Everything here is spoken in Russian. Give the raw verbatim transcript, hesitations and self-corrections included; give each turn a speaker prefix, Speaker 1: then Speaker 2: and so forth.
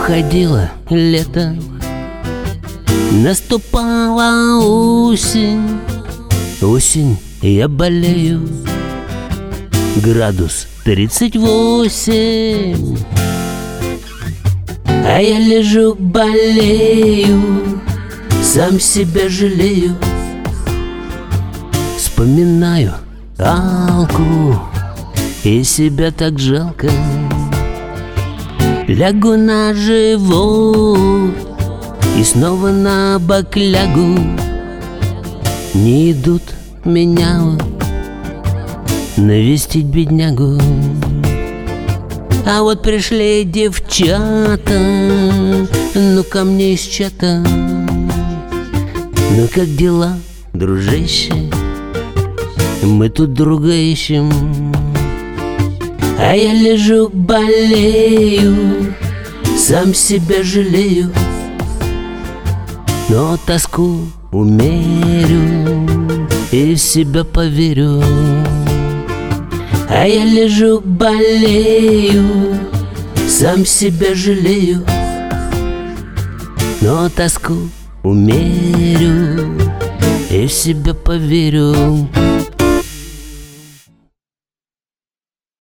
Speaker 1: Уходило лето, наступала осень. Осень, я болею, градус тридцать восемь. А я лежу, болею, сам себя жалею. Вспоминаю Алку, и себя так жалко. Лягу на живот и снова на бок лягу. Не идут меня навестить беднягу. А вот пришли девчата, ну ко мне из чата. Ну как дела, дружище? Мы тут друга ищем. А я лежу, болею, сам себя жалею, но тоску умерю и в себя поверю. А я лежу, болею, сам себя жалею, но тоску умерю и в себя поверю.